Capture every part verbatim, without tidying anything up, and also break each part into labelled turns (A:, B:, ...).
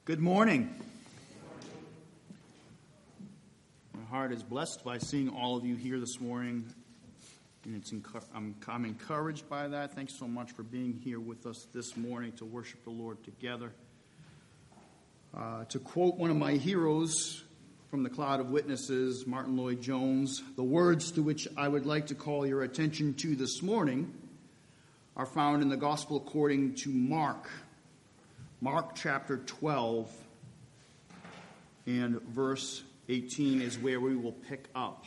A: Good morning. My heart is blessed by seeing all of you here this morning, and it's encu- I'm, I'm encouraged by that. Thanks so much for being here with us this morning to worship the Lord together. Uh, to quote one of my heroes from the cloud of witnesses, Martin Lloyd-Jones, the words to which I would like to call your attention to this morning are found in the Gospel according to Mark. Mark chapter twelve and verse eighteen is where we will pick up.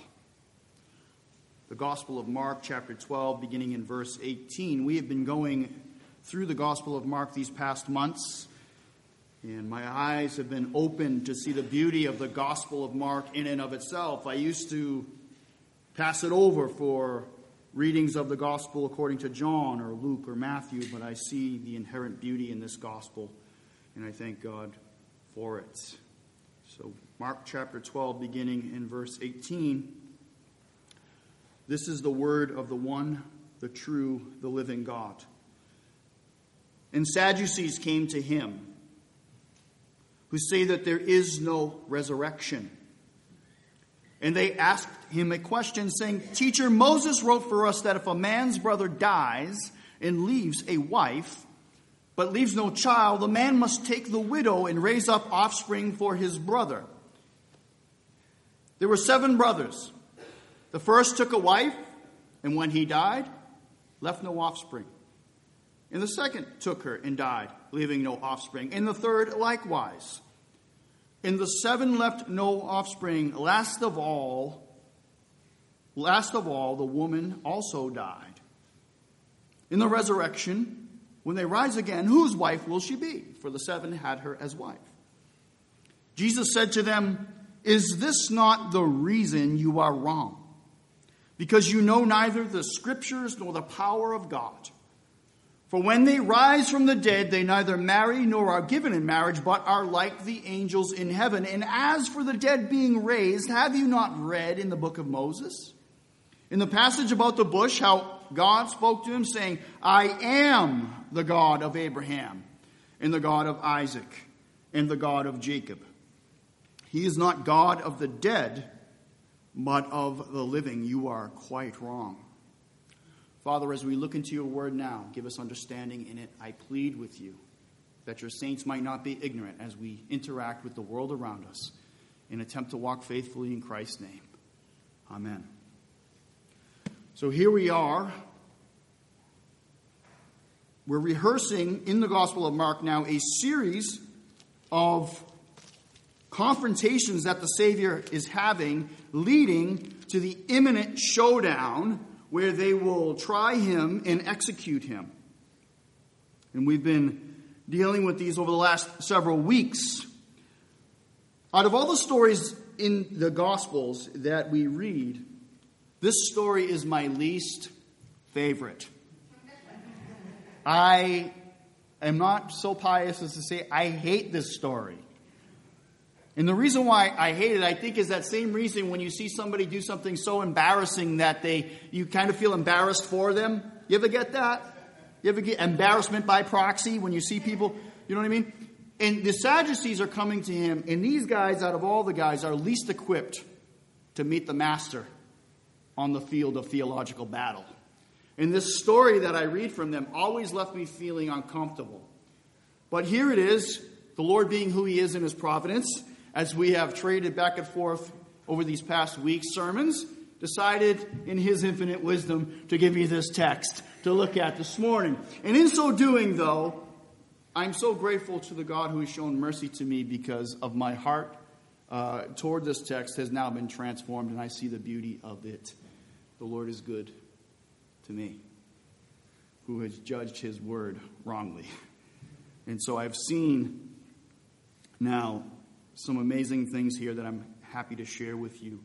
A: The Gospel of Mark chapter twelve, beginning in verse eighteen. We have been going through the Gospel of Mark these past months, and my eyes have been opened to see the beauty of the Gospel of Mark in and of itself. I used to pass it over for readings of the Gospel according to John or Luke or Matthew, but I see the inherent beauty in this Gospel, and I thank God for it. So, Mark chapter twelve, beginning in verse eighteen. This is the word of the one, the true, the living God. And Sadducees came to him, who say that there is no resurrection. And they asked him a question, saying, "Teacher, Moses wrote for us that if a man's brother dies and leaves a wife, but leaves no child, the man must take the widow and raise up offspring for his brother. There were seven brothers. The first took a wife, and when he died, left no offspring. And the second took her and died, leaving no offspring. And the third likewise. And the seven left no offspring. Last of all, last of all, the woman also died. In the resurrection, when they rise again, whose wife will she be? For the seven had her as wife." Jesus said to them, "Is this not the reason you are wrong? Because you know neither the Scriptures nor the power of God. For when they rise from the dead, they neither marry nor are given in marriage, but are like the angels in heaven. And as for the dead being raised, have you not read in the book of Moses, in the passage about the bush, how God spoke to him, saying, 'I am the God of Abraham, and the God of Isaac, and the God of Jacob'? He is not God of the dead, but of the living. You are quite wrong." Father, as we look into your word now, give us understanding in it. I plead with you that your saints might not be ignorant as we interact with the world around us and attempt to walk faithfully in Christ's name. Amen. So here we are. We're rehearsing in the Gospel of Mark now a series of confrontations that the Savior is having, leading to the imminent showdown where they will try him and execute him. And we've been dealing with these over the last several weeks. Out of all the stories in the Gospels that we read, this story is my least favorite. I am not so pious as to say I hate this story. And the reason why I hate it, I think, is that same reason when you see somebody do something so embarrassing that they you kind of feel embarrassed for them. You ever get that? You ever get embarrassment by proxy when you see people? You know what I mean? And the Sadducees are coming to him, and these guys, out of all the guys, are least equipped to meet the master on the field of theological battle. And this story that I read from them always left me feeling uncomfortable. But here it is, the Lord being who he is in his providence, as we have traded back and forth over these past weeks' sermons, decided in his infinite wisdom to give you this text to look at this morning. And in so doing, though, I'm so grateful to the God who has shown mercy to me, because of my heart uh, toward this text has now been transformed, and I see the beauty of it. The Lord is good to me, who has judged his word wrongly. And so I've seen now some amazing things here that I'm happy to share with you.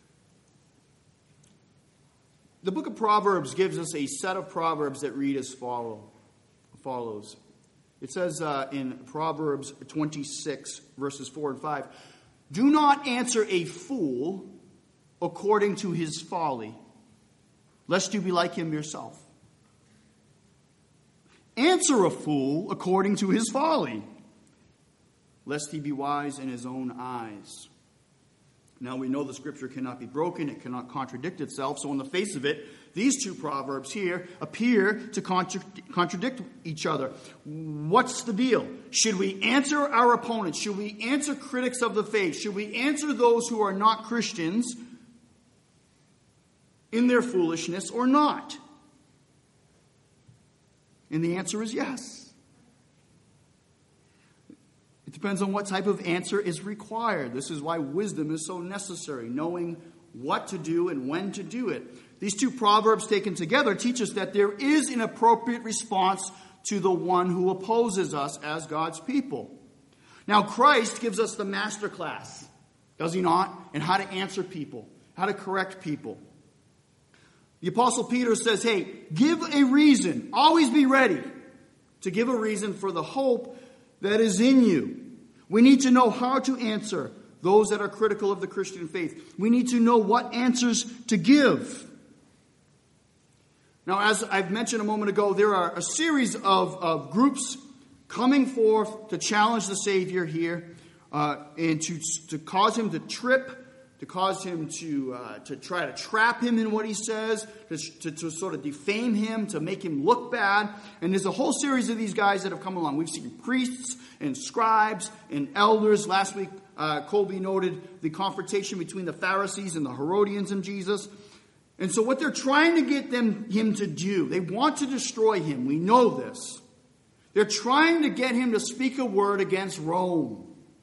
A: The book of Proverbs gives us a set of proverbs that read as follow, follows. It says uh, in Proverbs twenty-six, verses four and five, "Do not answer a fool according to his folly, lest you be like him yourself. Answer a fool according to his folly, lest he be wise in his own eyes. Now we know the scripture cannot be broken, it cannot contradict itself, so on the face of it, these two proverbs here appear to contra- contradict each other. What's the deal? Should we answer our opponents? Should we answer critics of the faith? Should we answer those who are not Christians in their foolishness or not? And the answer is yes. It depends on what type of answer is required. This is why wisdom is so necessary, knowing what to do and when to do it. These two proverbs taken together teach us that there is an appropriate response to the one who opposes us as God's people. Now, Christ gives us the master class, does he not? And how to answer people, how to correct people. The Apostle Peter says, hey, give a reason. Always be ready to give a reason for the hope that is in you. We need to know how to answer those that are critical of the Christian faith. We need to know what answers to give. Now, as I've mentioned a moment ago, there are a series of, of groups coming forth to challenge the Savior here uh, and to, to cause him to trip, to cause him to uh, to try to trap him in what he says, to, to, to sort of defame him, to make him look bad. And there's a whole series of these guys that have come along. We've seen priests and scribes and elders. Last week, uh, Colby noted the confrontation between the Pharisees and the Herodians and Jesus. And so what they're trying to get them him to do, they want to destroy him. We know this. They're trying to get him to speak a word against Rome.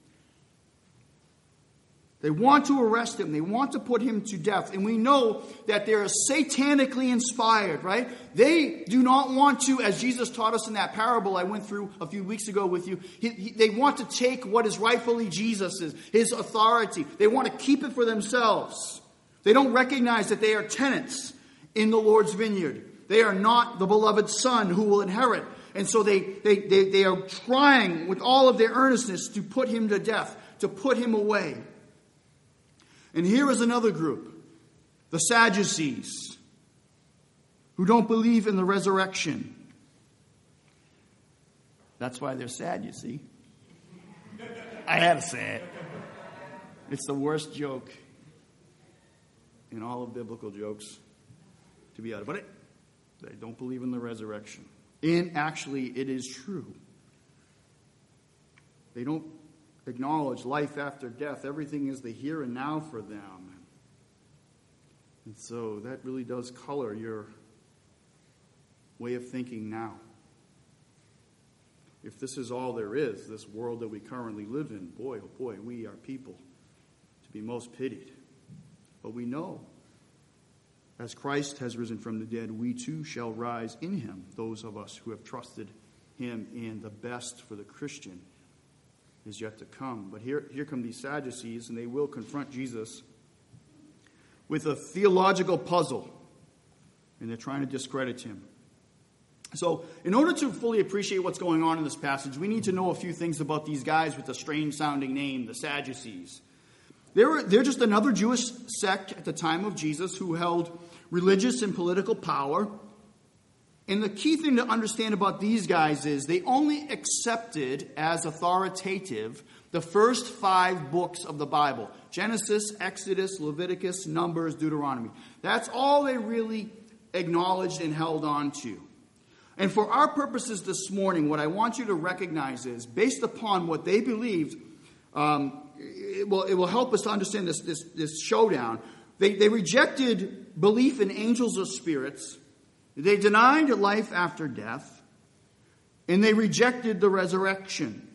A: They want to arrest him. They want to put him to death. And we know that they're satanically inspired, right? They do not want to, as Jesus taught us in that parable I went through a few weeks ago with you, he, he, they want to take what is rightfully Jesus's, his authority. They want to keep it for themselves. They don't recognize that they are tenants in the Lord's vineyard. They are not the beloved Son who will inherit. And so they, they, they, they are trying with all of their earnestness to put him to death, to put him away. And here is another group, the Sadducees, who don't believe in the resurrection. That's why they're sad, you see. I had to say it. It's the worst joke in all of biblical jokes to be out of. But it, they don't believe in the resurrection. And actually, it is true. They don't acknowledge life after death. Everything is the here and now for them. And so that really does color your way of thinking now. If this is all there is, this world that we currently live in, boy, oh boy, we are people to be most pitied. But we know, as Christ has risen from the dead, we too shall rise in him, those of us who have trusted him, and the best for the Christian is yet to come. But here, here come these Sadducees, and they will confront Jesus with a theological puzzle, and they're trying to discredit him. So, in order to fully appreciate what's going on in this passage, we need to know a few things about these guys with the strange-sounding name, the Sadducees. They're, they're just another Jewish sect at the time of Jesus who held religious and political power. And the key thing to understand about these guys is they only accepted as authoritative the first five books of the Bible. Genesis, Exodus, Leviticus, Numbers, Deuteronomy. That's all they really acknowledged and held on to. And for our purposes this morning, what I want you to recognize is, based upon what they believed, um, it will, it will help us to understand this, this, this showdown. They, they rejected belief in angels or spirits. They denied life after death. And they rejected the resurrection.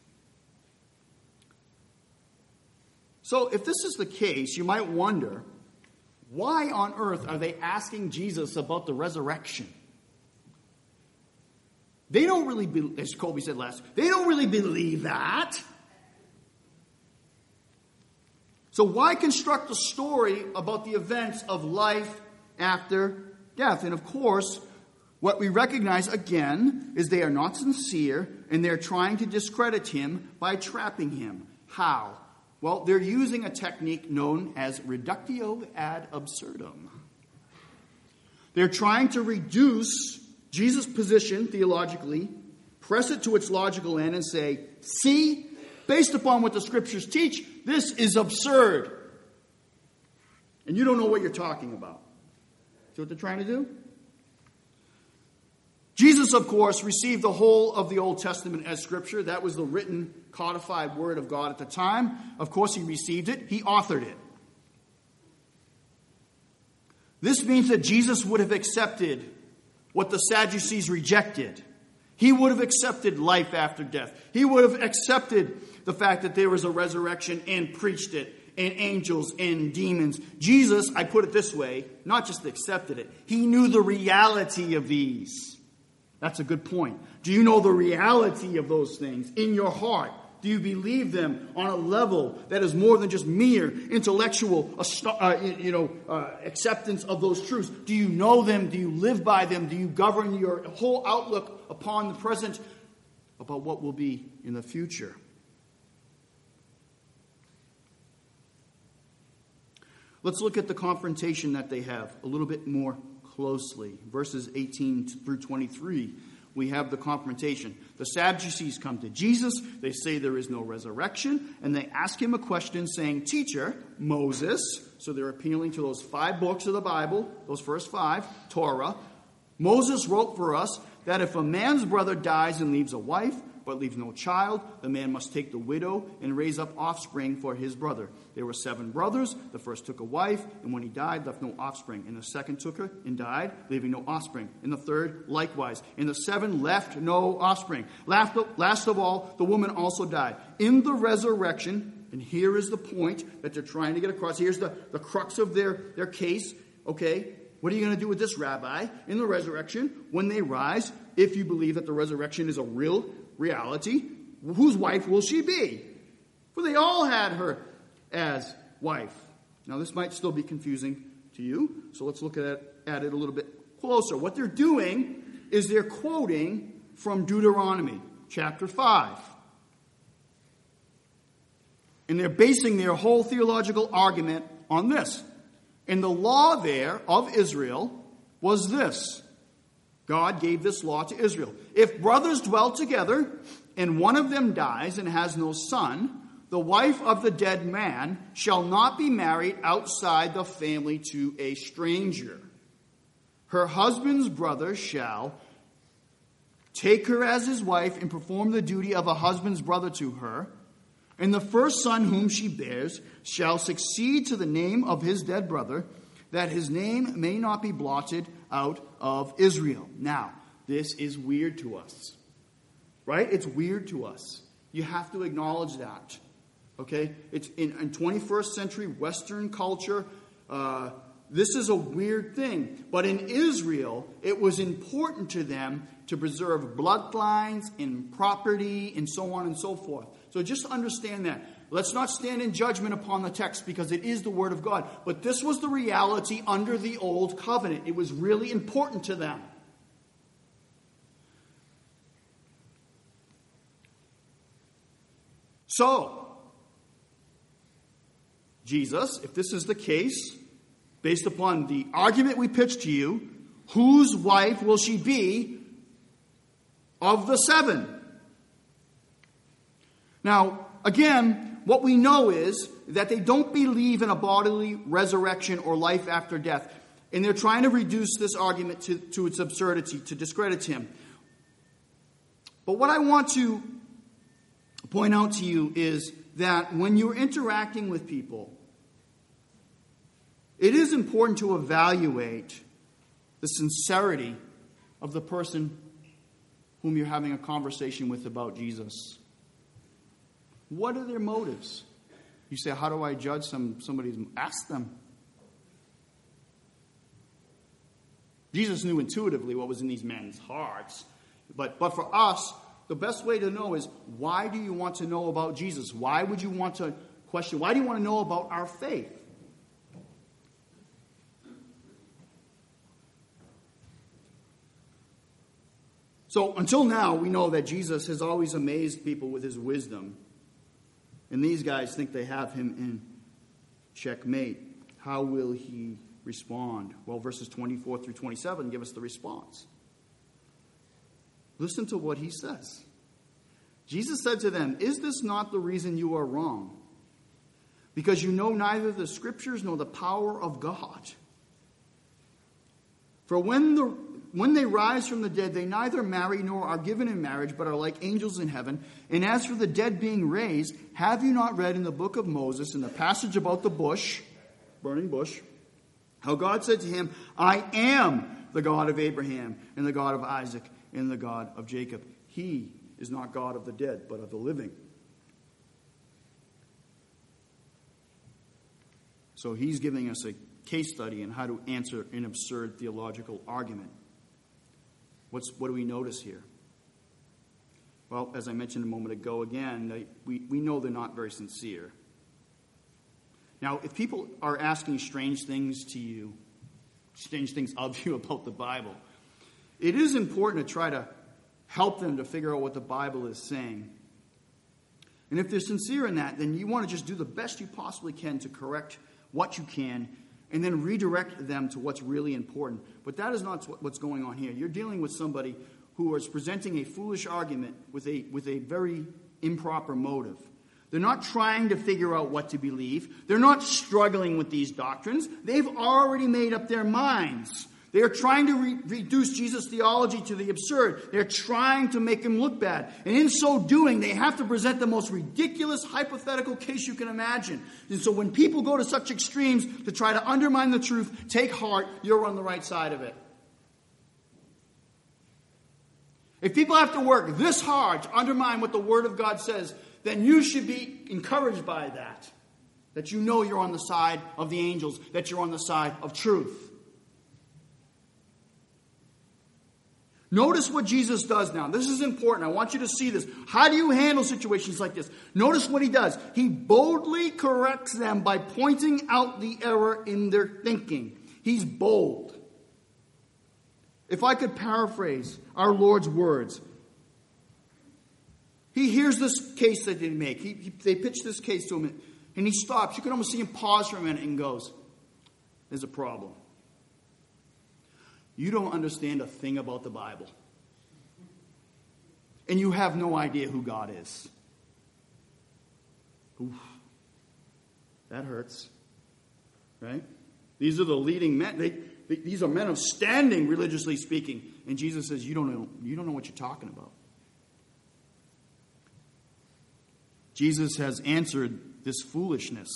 A: So if this is the case, you might wonder, why on earth are they asking Jesus about the resurrection? They don't really, be, as Colby said last, they don't really believe that. So why construct a story about the events of life after death? And of course, what we recognize again is they are not sincere, and they're trying to discredit him by trapping him. How? Well, they're using a technique known as reductio ad absurdum. They're trying to reduce Jesus' position theologically, press it to its logical end, and say, see, Based upon what the Scriptures teach, this is absurd. And you don't know what you're talking about. See what they're trying to do? Jesus, of course, received the whole of the Old Testament as Scripture. That was the written, codified Word of God at the time. Of course, he received it. He authored it. This means that Jesus would have accepted what the Sadducees rejected. He would have accepted life after death. He would have accepted the fact that there was a resurrection and preached it, and angels and demons. Jesus, I put it this way, not just accepted it. He knew the reality of these. That's a good point. Do you know the reality of those things in your heart? Do you believe them on a level that is more than just mere intellectual uh, you know, uh, acceptance of those truths? Do you know them? Do you live by them? Do you govern your whole outlook upon the present about what will be in the future? Let's look at the confrontation that they have a little bit more closely. Verses eighteen through twenty-three, we have the confrontation. The Sadducees come to Jesus. They say there is no resurrection. And they ask him a question saying, Teacher, Moses, so they're appealing to those five books of the Bible, those first five, Torah. Moses wrote for us that if a man's brother dies and leaves a wife, but leaves no child, the man must take the widow and raise up offspring for his brother. There were seven brothers. The first took a wife, and when he died, left no offspring. And the second took her and died, leaving no offspring. And the third likewise. And the seven left no offspring. Last of all, the woman also died. In the resurrection, and here is the point that they're trying to get across. Here's the, the crux of their, their case. Okay, what are you going to do with this, Rabbi? In the resurrection, when they rise, if you believe that the resurrection is a real reality, whose wife will she be? For they all had her as wife. Now, this might still be confusing to you, so let's look at it, at it a little bit closer. What they're doing is they're quoting from Deuteronomy chapter five. And they're basing their whole theological argument on this. And the law there of Israel was this. God gave this law to Israel. If brothers dwell together and one of them dies and has no son, the wife of the dead man shall not be married outside the family to a stranger. Her husband's brother shall take her as his wife and perform the duty of a husband's brother to her. And the first son whom she bears shall succeed to the name of his dead brother, that his name may not be blotted out of Israel. Now, this is weird to us, right? It's weird to us. You have to acknowledge that, okay? It's in, in twenty-first century Western culture, uh, this is a weird thing. But in Israel, it was important to them to preserve bloodlines and property and so on and so forth. So just understand that. Let's not stand in judgment upon the text because it is the Word of God. But this was the reality under the Old Covenant. It was really important to them. So, Jesus, if this is the case, based upon the argument we pitched to you, whose wife will she be of the seven? Now, again, what we know is that they don't believe in a bodily resurrection or life after death. And they're trying to reduce this argument to, to its absurdity, to discredit him. But what I want to point out to you is that when you're interacting with people, it is important to evaluate the sincerity of the person whom you're having a conversation with about Jesus. What are their motives? You say, how do I judge some somebody's? Ask them. Jesus knew intuitively what was in these men's hearts. But, but for us, the best way to know is, why do you want to know about Jesus? Why would you want to question? Why do you want to know about our faith? So until now, we know that Jesus has always amazed people with his wisdom. And these guys think they have him in checkmate. How will he respond? Well, verses twenty-four through twenty-seven give us the response. Listen to what he says. Jesus said to them, "Is this not the reason you are wrong? Because you know neither the Scriptures nor the power of God. For when the when they rise from the dead, they neither marry nor are given in marriage, but are like angels in heaven. And as for the dead being raised, have you not read in the book of Moses, in the passage about the bush, burning bush, how God said to him, 'I am the God of Abraham, and the God of Isaac, and the God of Jacob.' He is not God of the dead, but of the living." So he's giving us a case study on how to answer an absurd theological argument. What's, what do we notice here? Well, as I mentioned a moment ago, again, they, we, we know they're not very sincere. Now, if people are asking strange things to you, strange things of you about the Bible, it is important to try to help them to figure out what the Bible is saying. And if they're sincere in that, then you want to just do the best you possibly can to correct what you can, and then redirect them to what's really important. But that is not what's going on here. You're dealing with somebody who is presenting a foolish argument with a, with a very improper motive. They're not trying to figure out what to believe. They're not struggling with these doctrines. They've already made up their minds. They are trying to re- reduce Jesus' theology to the absurd. They're trying to make him look bad. And in so doing, they have to present the most ridiculous hypothetical case you can imagine. And so when people go to such extremes to try to undermine the truth, take heart, you're on the right side of it. If people have to work this hard to undermine what the Word of God says, then you should be encouraged by that. That you know you're on the side of the angels, that you're on the side of truth. Notice what Jesus does now. This is important. I want you to see this. How do you handle situations like this? Notice what he does. He boldly corrects them by pointing out the error in their thinking. He's bold. If I could paraphrase our Lord's words, he hears this case that they make. He, he, they pitch this case to him, and he stops. You can almost see him pause for a minute and goes, "There's a problem. You don't understand a thing about the Bible. And you have no idea who God is." Oof. That hurts. Right? These are the leading men. They, they, these are men of standing, religiously speaking. And Jesus says, you don't know, you don't know what you're talking about. Jesus has answered this foolishness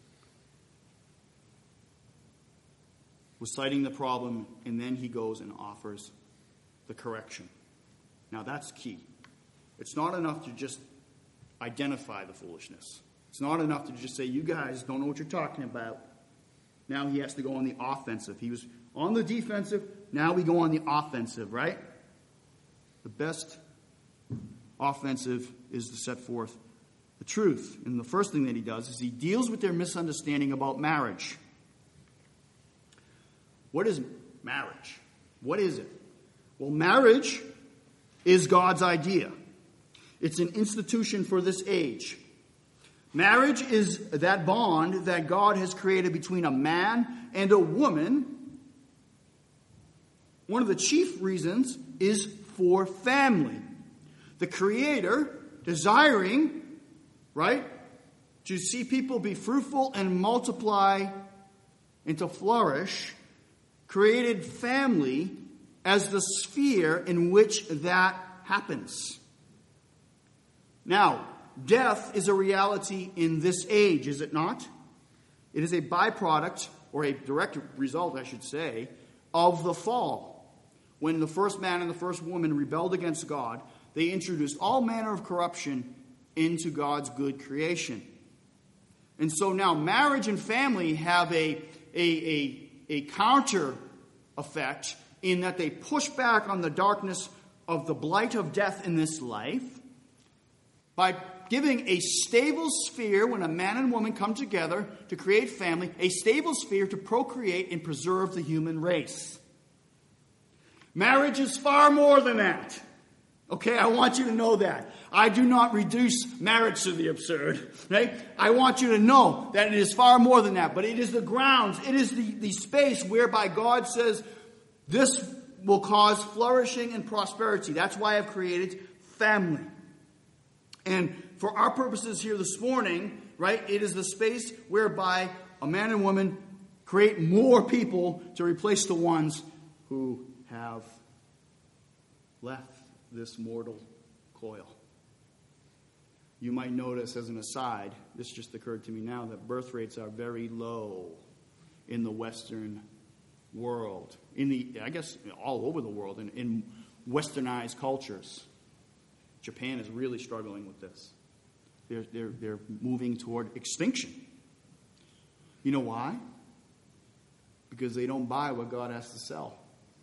A: with citing the problem, and then he goes and offers the correction. Now that's key. It's not enough to just identify the foolishness. It's not enough to just say, you guys don't know what you're talking about. Now he has to go on the offensive. He was on the defensive, now we go on the offensive, right? The best offensive is to set forth the truth. And the first thing that he does is he deals with their misunderstanding about marriage. What is marriage? What is it? Well, marriage is God's idea. It's an institution for this age. Marriage is that bond that God has created between a man and a woman. One of the chief reasons is for family. The Creator desiring, right, to see people be fruitful and multiply and to flourish, created family as the sphere in which that happens. Now, death is a reality in this age, is it not? It is a byproduct, or a direct result, I should say, of the fall. When the first man and the first woman rebelled against God, they introduced all manner of corruption into God's good creation. And so now marriage and family have a, a, a, a counter effect in that they push back on the darkness of the blight of death in this life by giving a stable sphere when a man and woman come together to create family, a stable sphere to procreate and preserve the human race. Marriage is far more than that. Okay, I want you to know that. I do not reduce marriage to the absurd. Right? I want you to know that it is far more than that. But it is the grounds, it is the, the space whereby God says this will cause flourishing and prosperity. That's why I've created family. And for our purposes here this morning, right, it is the space whereby a man and woman create more people to replace the ones who have left this mortal coil. You might notice, as an aside, this just occurred to me now, that birth rates are very low in the Western world. In the, I guess, all over the world, in, in westernized cultures. Japan is really struggling with this. They're, they're, they're moving toward extinction. You know why? Because they don't buy what God has to sell.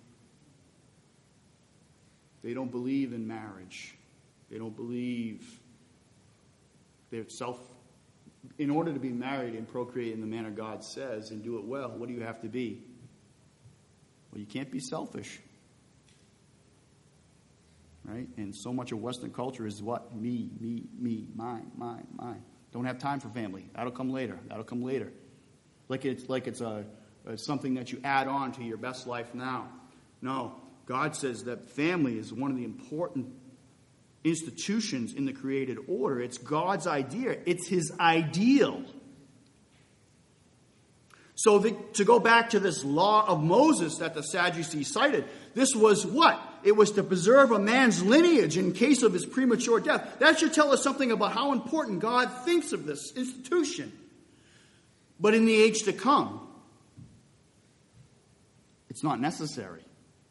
A: They don't believe in marriage. They don't believe they're self. In order to be married and procreate in the manner God says and do it well, what do you have to be? Well, you can't be selfish. Right? And so much of Western culture is what? Me, me, me, mine, mine, mine. Don't have time for family. That'll come later. That'll come later. Like it's like it's a, a something that you add on to your best life now. No. God says that family is one of the important institutions in the created order. It's God's idea. It's his ideal. So the, to go back to this law of Moses that the Sadducees cited, this was what? It was to preserve a man's lineage in case of his premature death. That should tell us something about how important God thinks of this institution. But in the age to come, it's not necessary.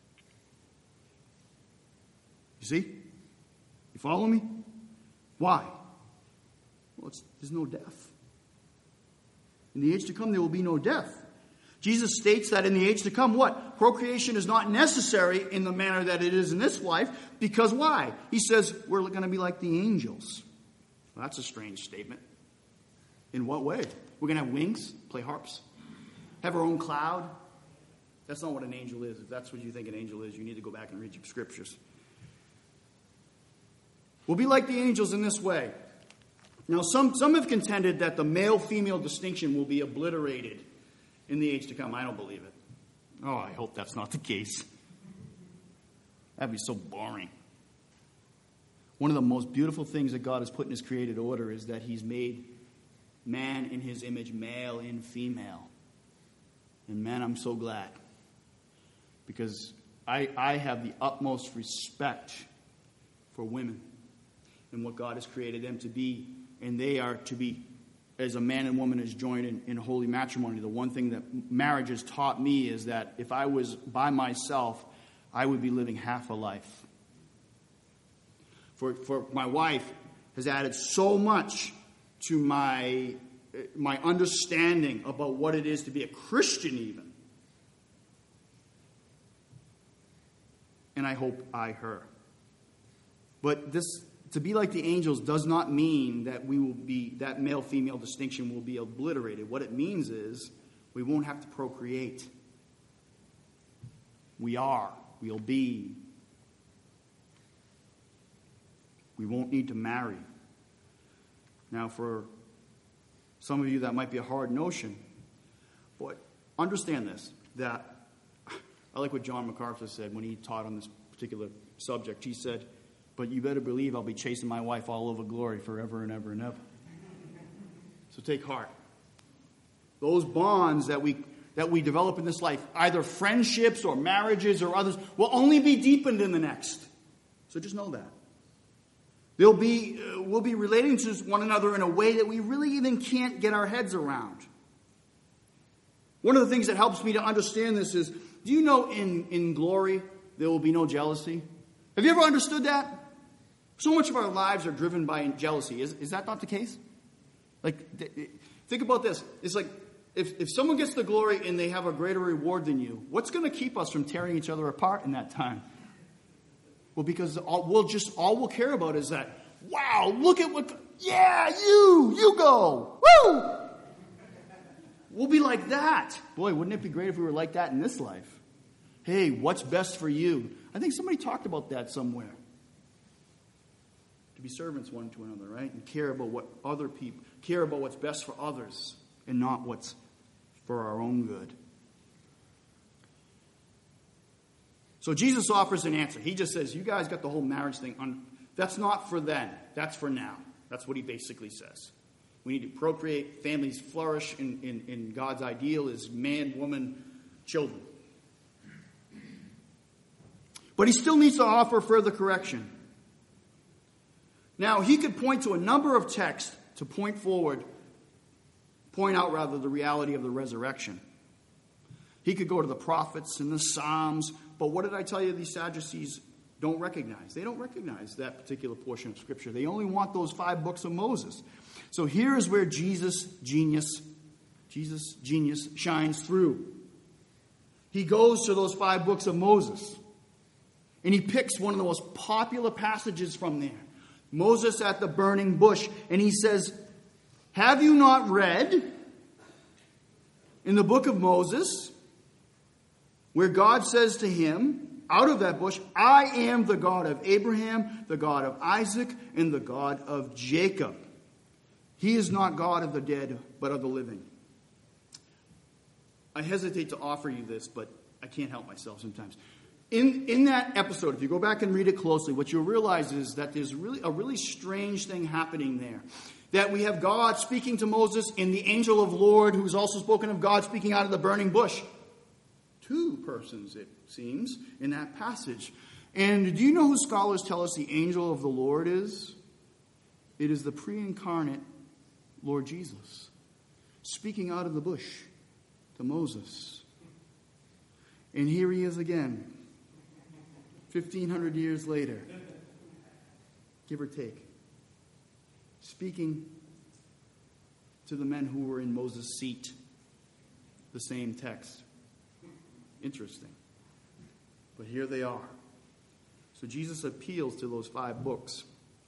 A: You see? You follow me? Why? Well, it's, there's no death. In the age to come, there will be no death. Jesus states that in the age to come, what? Procreation is not necessary in the manner that it is in this life. Because why? He says we're going to be like the angels. Well, that's a strange statement. In what way? We're going to have wings, play harps, have our own cloud. That's not what an angel is. If that's what you think an angel is, you need to go back and read your scriptures. We'll be like the angels in this way. Now, some, some have contended that the male-female distinction will be obliterated in the age to come. I don't believe it. Oh, I hope that's not the case. That'd be so boring. One of the most beautiful things that God has put in his created order is that he's made man in his image, male and female. And man, I'm so glad. Because I, I have the utmost respect for women and what God has created them to be. And they are to be, as a man and woman is joined in, in holy matrimony. The one thing that marriage has taught me is that if I was by myself, I would be living half a life. For, for my wife has added so much to my, my understanding about what it is to be a Christian even. And I hope I her. But this, to be like the angels does not mean that we will be, that male-female distinction will be obliterated. What it means is we won't have to procreate. We are. We'll be. We won't need to marry. Now, for some of you, that might be a hard notion. But understand this, that I like what John MacArthur said when he taught on this particular subject. He said, but you better believe I'll be chasing my wife all over glory forever and ever and ever. So take heart. Those bonds that we that we develop in this life, either friendships or marriages or others, will only be deepened in the next. So just know that. They'll be, uh, we'll be relating to one another in a way that we really even can't get our heads around. One of the things that helps me to understand this is, do you know in, in glory there will be no jealousy? Have you ever understood that? So much of our lives are driven by jealousy. Is, is that not the case? Like, th- think about this. It's like, if, if someone gets the glory and they have a greater reward than you, what's going to keep us from tearing each other apart in that time? Well, because all, we'll just, all we'll care about is that, wow, look at what, yeah, you, you go, woo! We'll be like that. Boy, wouldn't it be great if we were like that in this life? Hey, what's best for you? I think somebody talked about that somewhere. To be servants one to another, right? And care about what other people, care about what's best for others and not what's for our own good. So Jesus offers an answer. He just says, you guys got the whole marriage thing un- That's not for then. That's for now. That's what he basically says. We need to procreate. Families flourish in, in, in God's ideal is man, woman, children. But he still needs to offer further correction. Now, he could point to a number of texts to point forward, point out rather the reality of the resurrection. He could go to the prophets and the Psalms, but what did I tell you these Sadducees don't recognize? They don't recognize that particular portion of Scripture. They only want those five books of Moses. So here is where Jesus' genius, Jesus' genius shines through. He goes to those five books of Moses, and he picks one of the most popular passages from there. Moses at the burning bush, and he says, have you not read in the book of Moses where God says to him, out of that bush, I am the God of Abraham, the God of Isaac, and the God of Jacob. He is not God of the dead, but of the living. I hesitate to offer you this, but I can't help myself sometimes. In, in that episode, if you go back and read it closely, what you'll realize is that there's really a really strange thing happening there. That we have God speaking to Moses and the angel of the Lord, who's also spoken of God speaking out of the burning bush. Two persons, it seems, in that passage. And do you know who scholars tell us the angel of the Lord is? It is the pre-incarnate Lord Jesus, speaking out of the bush to Moses. And here he is again, fifteen hundred years later, give or take, speaking to the men who were in Moses' seat, the same text. Interesting. But here they are. So Jesus appeals to those five books.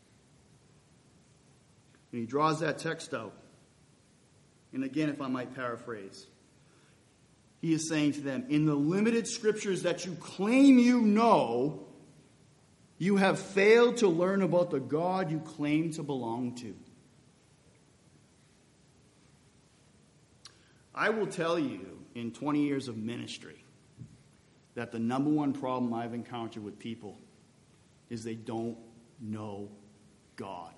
A: And he draws that text out. And again, if I might paraphrase, he is saying to them, in the limited scriptures that you claim you know, you have failed to learn about the God you claim to belong to. I will tell you, in twenty years of ministry, that the number one problem I've encountered with people is they don't know God.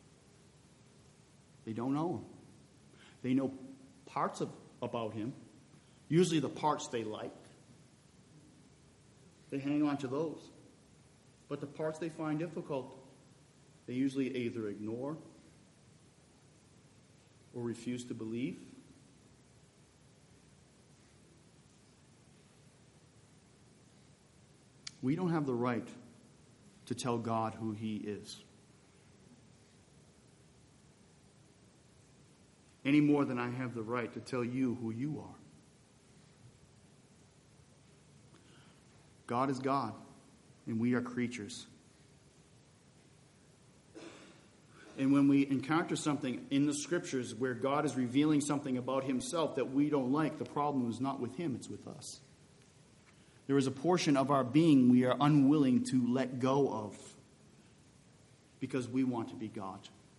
A: They don't know him. They know parts of about him, usually the parts they like. They hang on to those. But the parts they find difficult, they usually either ignore or refuse to believe. We don't have the right to tell God who he is, any more than I have the right to tell you who you are. God is God, and we are creatures. And when we encounter something in the scriptures where God is revealing something about himself that we don't like, the problem is not with him, it's with us. There is a portion of our being we are unwilling to let go of because we want to be God.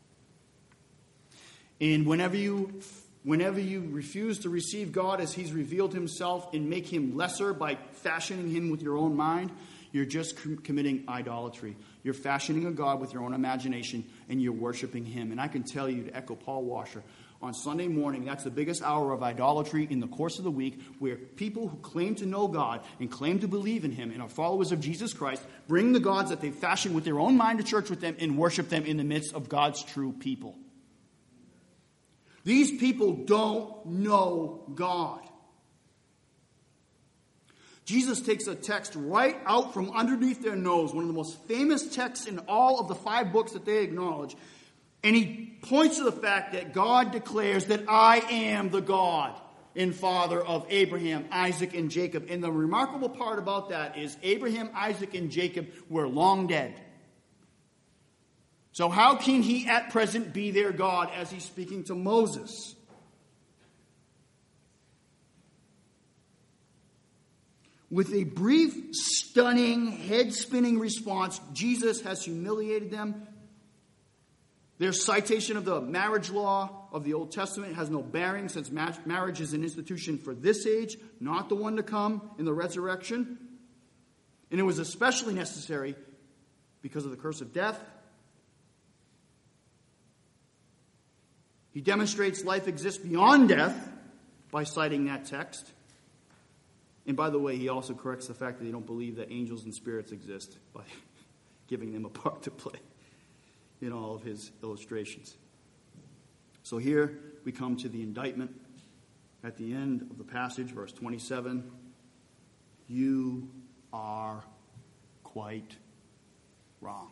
A: And whenever you, whenever you refuse to receive God as he's revealed himself and make him lesser by fashioning him with your own mind, you're just com- committing idolatry. You're fashioning a God with your own imagination and you're worshiping him. And I can tell you, to echo Paul Washer, on Sunday morning, that's the biggest hour of idolatry in the course of the week, where people who claim to know God and claim to believe in him and are followers of Jesus Christ bring the gods that they fashion with their own mind to church with them and worship them in the midst of God's true people. These people don't know God. Jesus takes a text right out from underneath their nose, one of the most famous texts in all of the five books that they acknowledge, and he points to the fact that God declares that I am the God and Father of Abraham, Isaac, and Jacob. And the remarkable part about that is Abraham, Isaac, and Jacob were long dead. So how can he at present be their God as he's speaking to Moses? With a brief, stunning, head-spinning response, Jesus has humiliated them. Their citation of the marriage law of the Old Testament has no bearing, since marriage is an institution for this age, not the one to come in the resurrection. And it was especially necessary because of the curse of death He demonstrates life exists beyond death by citing that text. And by the way, he also corrects the fact that they don't believe that angels and spirits exist by giving them a part to play in all of his illustrations. So here we come to the indictment at the end of the passage, verse twenty-seven. You are quite wrong.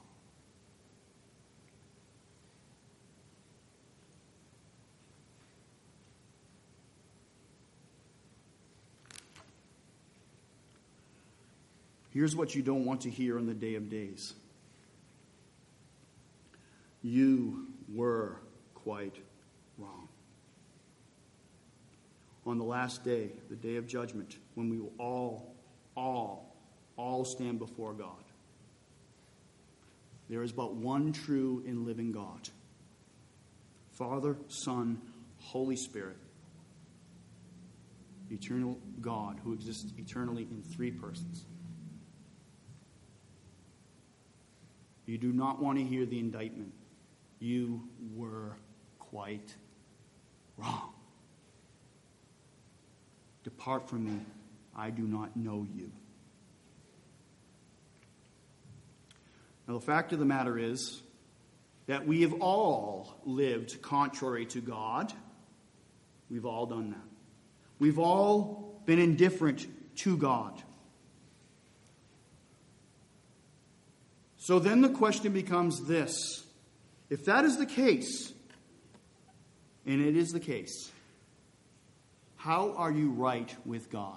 A: Here's what you don't want to hear on the day of days. You were quite wrong. On the last day, the day of judgment, when we will all, all, all stand before God, there is but one true and living God. Father, Son, Holy Spirit. Eternal God who exists eternally in three persons. You do not want to hear the indictment. You were quite wrong. Depart from me. I do not know you. Now, the fact of the matter is that we have all lived contrary to God. We've all done that. We've all been indifferent to God. So then the question becomes this. If that is the case, and it is the case, how are you right with God?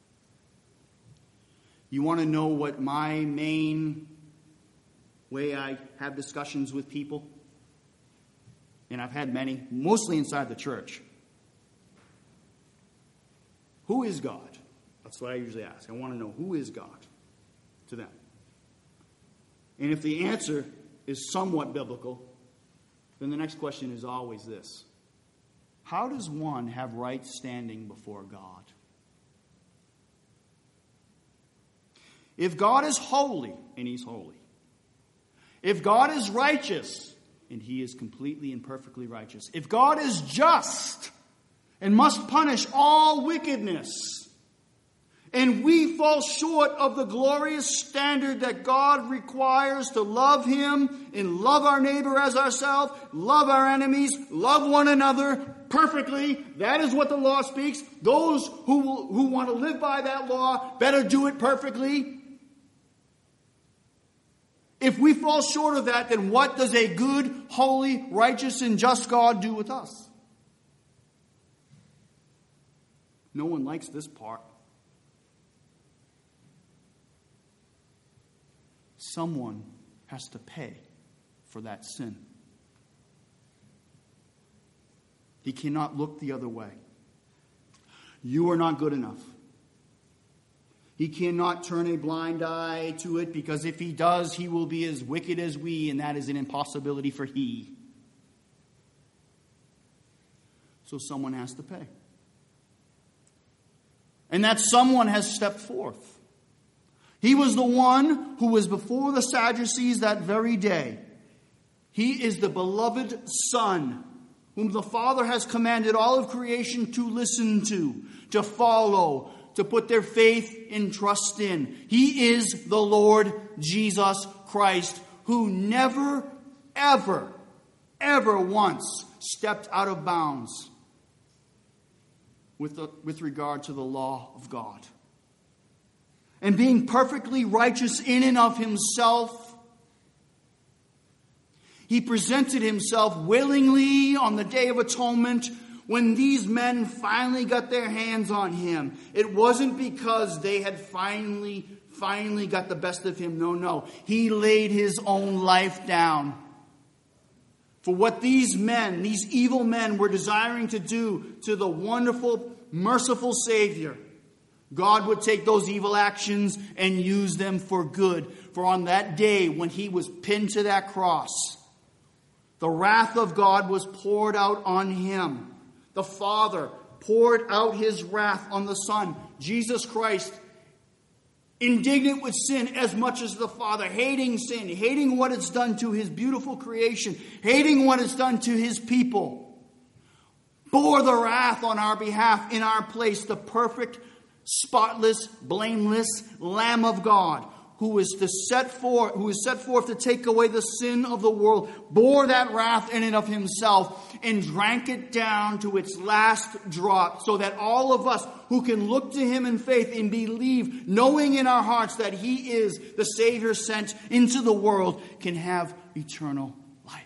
A: You want to know what my main way I have discussions with people? And I've had many, mostly inside the church. Who is God? That's what I usually ask. I want to know, who is God to them? And if the answer is somewhat biblical, then the next question is always this. How does one have right standing before God? If God is holy, and he's holy. If God is righteous, and he is completely and perfectly righteous. If God is just, and must punish all wickedness, and we fall short of the glorious standard that God requires to love him and love our neighbor as ourselves, love our enemies, love one another perfectly. That is what the law speaks. Those who will, who want to live by that law better do it perfectly. If we fall short of that, then what does a good, holy, righteous, and just God do with us? No one likes this part. Someone has to pay for that sin. He cannot look the other way. You are not good enough. He cannot turn a blind eye to it, because if he does, he will be as wicked as we, and that is an impossibility for he. So someone has to pay. And that someone has stepped forth. He was the one who was before the Sadducees that very day. He is the beloved Son, whom the Father has commanded all of creation to listen to, to follow, to put their faith and trust in. He is the Lord Jesus Christ, who never, ever, ever once stepped out of bounds with, the, with regard to the law of God. And being perfectly righteous in and of himself, he presented himself willingly on the Day of Atonement when these men finally got their hands on him. It wasn't because they had finally, finally got the best of him. No, no. He laid his own life down for what these men, these evil men, were desiring to do to the wonderful, merciful Savior. God would take those evil actions and use them for good. For on that day when he was pinned to that cross, the wrath of God was poured out on him. The Father poured out his wrath on the Son, Jesus Christ, indignant with sin as much as the Father, hating sin, hating what it's done to his beautiful creation, hating what it's done to his people. bore the wrath on our behalf in our place, the perfect, spotless, blameless Lamb of God, who is to set forth, who is set forth to take away the sin of the world, bore that wrath in and of himself, and drank it down to its last drop, so that all of us who can look to him in faith and believe, knowing in our hearts that he is the Savior sent into the world, can have eternal life.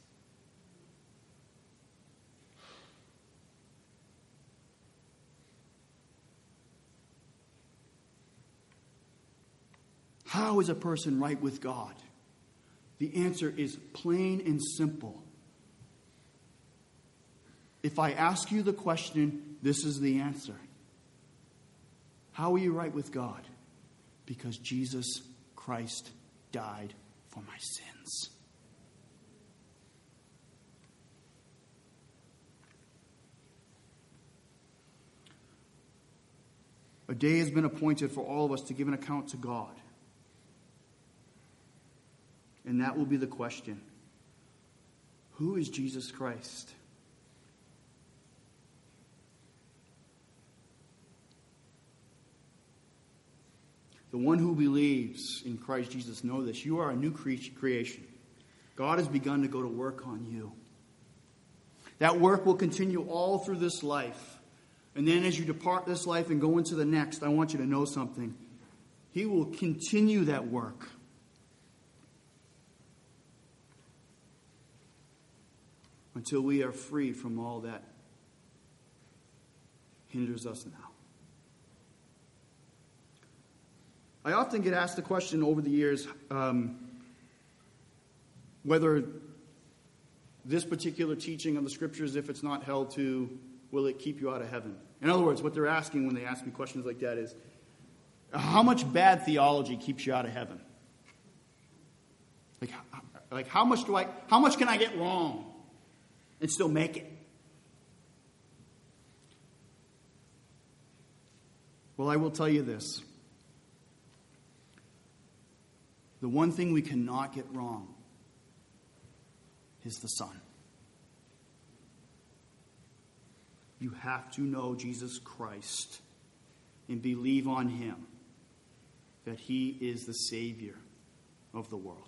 A: How is a person right with God? The answer is plain and simple. If I ask you the question, this is the answer. How are you right with God? Because Jesus Christ died for my sins. A day has been appointed for all of us to give an account to God. And that will be the question. Who is Jesus Christ? The one who believes in Christ Jesus know this. You are a new cre- creation. God has begun to go to work on you. That work will continue all through this life. And then as you depart this life and go into the next, I want you to know something. He will continue that work. Until we are free from all that hinders us now. I often get asked the question over the years um, whether this particular teaching of the Scriptures, if it's not held to, will it keep you out of heaven? In other words, what they're asking when they ask me questions like that is, how much bad theology keeps you out of heaven? Like, like how much do I? How much can I get wrong and still make it? Well, I will tell you this. The one thing we cannot get wrong is the Son. You have to know Jesus Christ and believe on him, that he is the Savior of the world.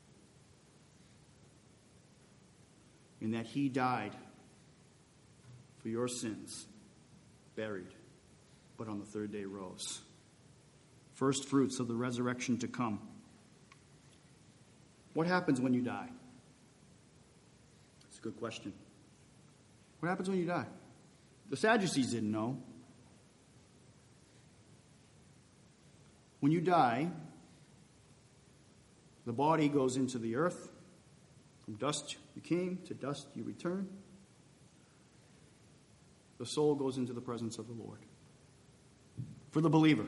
A: And that he died for your sins, buried, but on the third day rose. First fruits of the resurrection to come. What happens when you die? That's a good question. What happens when you die? The Sadducees didn't know. When you die, the body goes into the earth. From dust you came, to dust you return. The soul goes into the presence of the Lord. For the believer.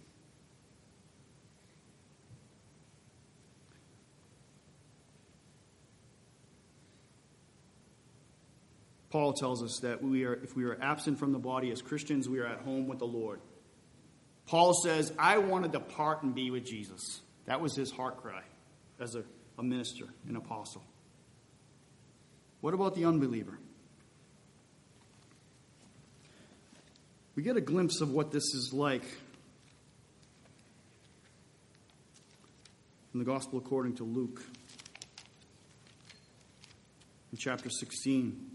A: Paul tells us that we are, if we are absent from the body as Christians, we are at home with the Lord. Paul says, I want to depart and be with Jesus. That was his heart cry as a, a minister, an apostle. What about the unbeliever? We get a glimpse of what this is like in the Gospel according to Luke, in chapter sixteen.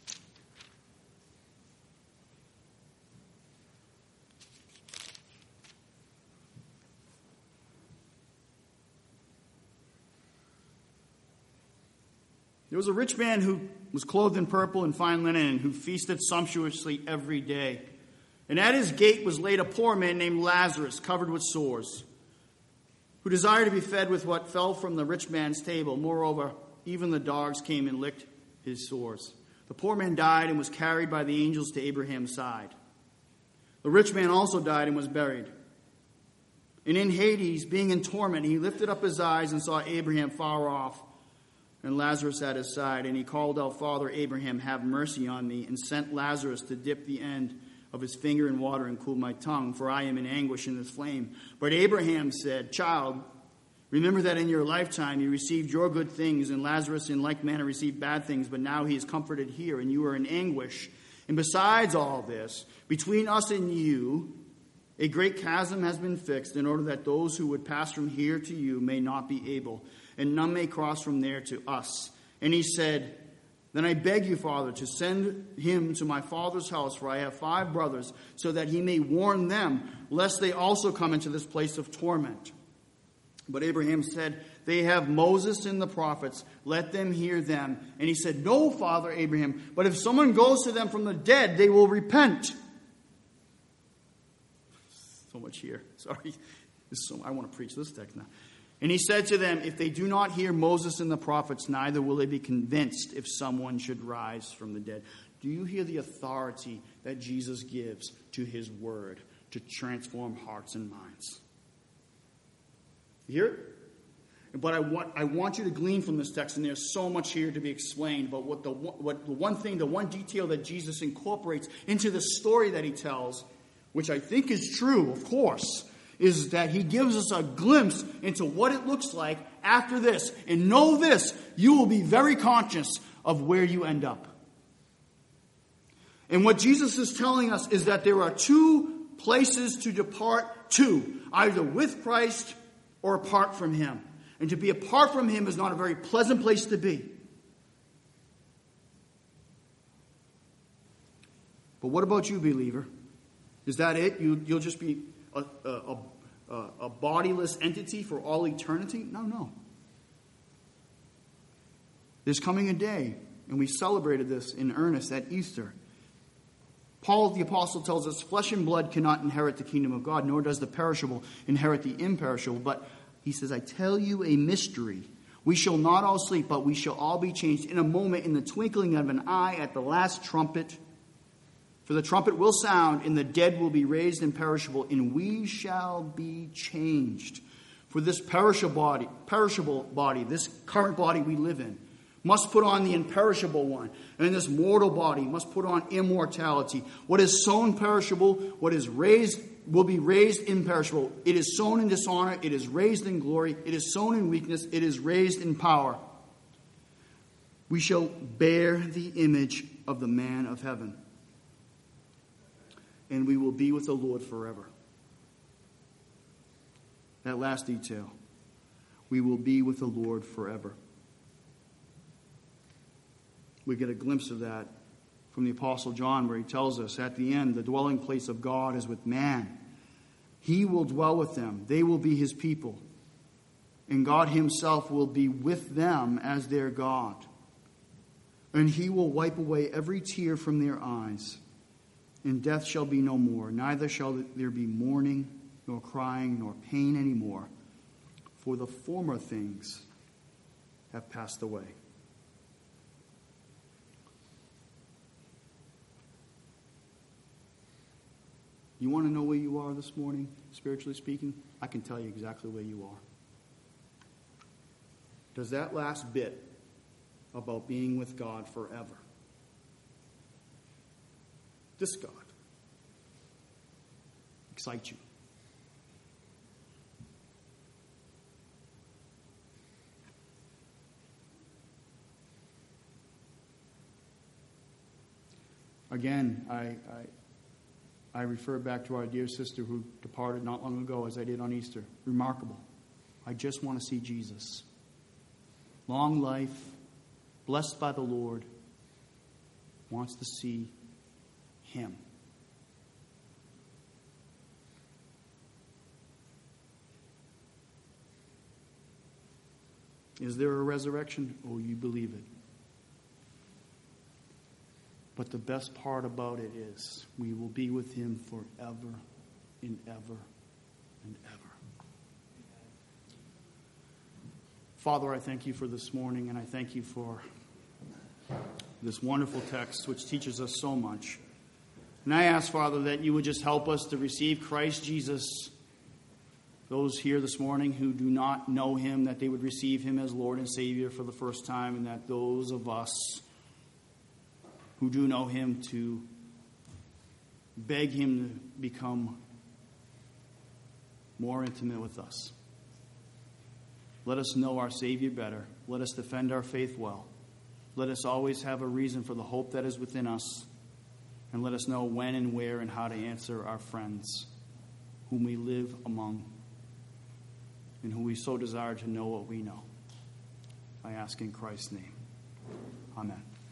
A: There was a rich man who was clothed in purple and fine linen, and who feasted sumptuously every day. And at his gate was laid a poor man named Lazarus, covered with sores, who desired to be fed with what fell from the rich man's table. Moreover, even the dogs came and licked his sores. The poor man died and was carried by the angels to Abraham's side. The rich man also died and was buried. And in Hades, being in torment, he lifted up his eyes and saw Abraham far off, and Lazarus at his side. And he called out, Father Abraham, have mercy on me, and sent Lazarus to dip the end of his finger in water and cool my tongue, for I am in anguish in this flame. But Abraham said, Child, remember that in your lifetime you received your good things, and Lazarus in like manner received bad things, but now he is comforted here, and you are in anguish. And besides all this, between us and you, a great chasm has been fixed in order that those who would pass from here to you may not be able, and none may cross from there to us. And he said, Then I beg you, Father, to send him to my father's house, for I have five brothers, so that he may warn them, lest they also come into this place of torment. But Abraham said, They have Moses and the prophets. Let them hear them. And he said, No, Father Abraham, but if someone goes to them from the dead, they will repent. So much here. Sorry. This is so, I want to preach this text now. And he said to them, If they do not hear Moses and the prophets, neither will they be convinced if someone should rise from the dead. Do you hear the authority that Jesus gives to his word to transform hearts and minds? You hear it? But I want, I want you to glean from this text, and there's so much here to be explained, but what the, what the one thing, the one detail that Jesus incorporates into the story that he tells, which I think is true, of course, is that he gives us a glimpse into what it looks like after this. And know this, you will be very conscious of where you end up. And what Jesus is telling us is that there are two places to depart to, either with Christ or apart from him. And to be apart from him is not a very pleasant place to be. But what about you, believer? Is that it? You, you'll just be a, a, a, a bodiless entity for all eternity? No, no. There's coming a day, and we celebrated this in earnest at Easter. Paul the Apostle tells us, Flesh and blood cannot inherit the kingdom of God, nor does the perishable inherit the imperishable. But he says, I tell you a mystery. We shall not all sleep, but we shall all be changed in a moment, in the twinkling of an eye, at the last trumpet. For the trumpet will sound, and the dead will be raised imperishable, and we shall be changed. For this perishable body, perishable body, this current body we live in, must put on the imperishable one. And this mortal body must put on immortality. What is sown perishable, what is raised will be raised imperishable. It is sown in dishonor, it is raised in glory. It is sown in weakness, it is raised in power. We shall bear the image of the man of heaven. And we will be with the Lord forever. That last detail. We will be with the Lord forever. We get a glimpse of that from the Apostle John, where he tells us at the end, the dwelling place of God is with man. He will dwell with them. They will be his people. And God himself will be with them as their God. And he will wipe away every tear from their eyes. And death shall be no more. Neither shall there be mourning, nor crying, nor pain anymore. For the former things have passed away. You want to know where you are this morning, spiritually speaking? I can tell you exactly where you are. Does that last bit about being with God forever, this God, excite you? Again, I... I I refer back to our dear sister who departed not long ago, as I did on Easter. Remarkable. I just want to see Jesus. Long life, blessed by the Lord, wants to see him. Is there a resurrection? Oh, you believe it. But the best part about it is we will be with him forever and ever and ever. Father, I thank you for this morning, and I thank you for this wonderful text which teaches us so much. And I ask, Father, that you would just help us to receive Christ Jesus. Those here this morning who do not know him, that they would receive him as Lord and Savior for the first time, and that those of us who do know him to beg him to become more intimate with us. Let us know our Savior better. Let us defend our faith well. Let us always have a reason for the hope that is within us. and let us know when and where and how to answer our friends whom we live among and who we so desire to know what we know. I ask in Christ's name. Amen.